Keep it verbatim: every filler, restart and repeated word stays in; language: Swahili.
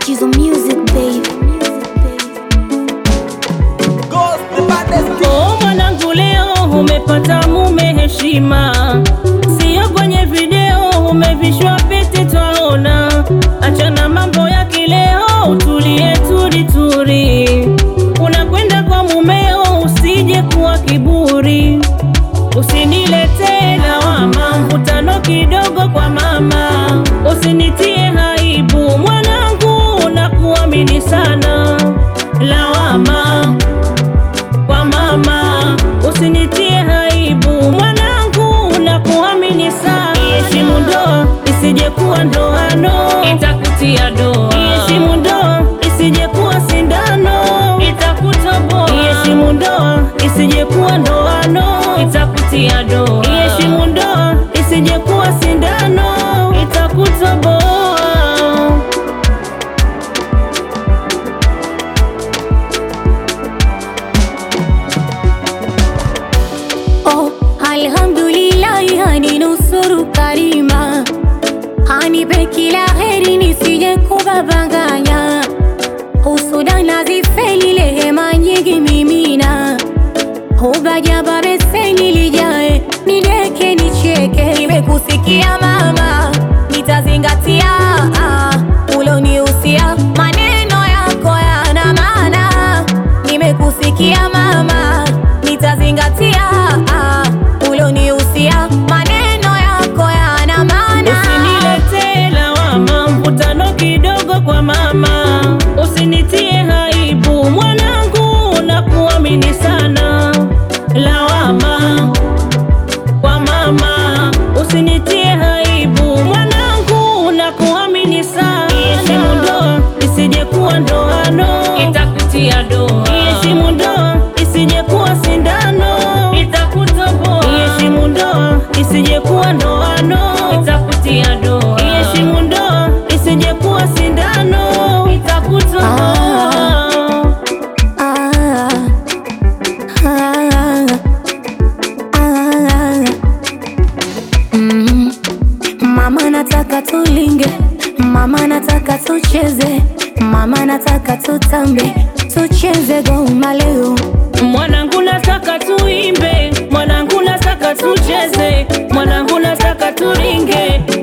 Chizo music baby. Oh mwanangu, leo umepata mume heshima, sio kwenye video umevishwa pete twaona. Achana mambo ya kileo, utulie turi turi. Unakwenda kwa mumeo, usije kuwa kiburi. Usinilete lawama, mvutano kidogo kwa mama. Usinitie haibu mwanangu, nakuamini sana. Lawama kwa mama, usinitie haibu mwanangu, nakuamini sana. Iheshimu ndoa isije kuwa ndoano, itakutia doa. Iheshimu ndoa isije kuwa sindano, itakutoboa. Iheshimu ndoa isije kuwa ndoano, itakutia doa. Iheshimu ndoa isije kuwa sindano, itakutoboa. Oh, alhamdulillah, hani nusuru karima, hani bekila heri nisije kubabanganya. Husuda nazifeli lehema nyingi mimina, hubaja babeseni lijae nideke nicheke. Nimekusikia mama, nitazingatia ulonihusia, maneno yako yana maana. Nimekusikia mama, nitazingatia ulonihusia, maneno yako yana maana. Usinilete lawama, mvutano kidogo kwa mama. Usinitie haibu mwanangu, nakuamini sana. Lawama kwa mama, usinitie haibu mwanangu, nakuamini sana. Iheshimu ndoa isije kuwa ndoano, itakutia doa. Iheshimu ndoa isije kuwa sindano, itakutoboa. Iheshimu ndoa isije kuwa ndoano, itakutia doa. Iheshimu ndoa isije kuwa sindano, itakutoboa. Ah, ah, ah. Mm. Mama nataka tulinge, mama nataka tucheze, mama nataka tutambe, tucheze goma leo. Mwanangu nataka tuimbe, mwanangu nataka tucheze, mwanangu nataka turinge,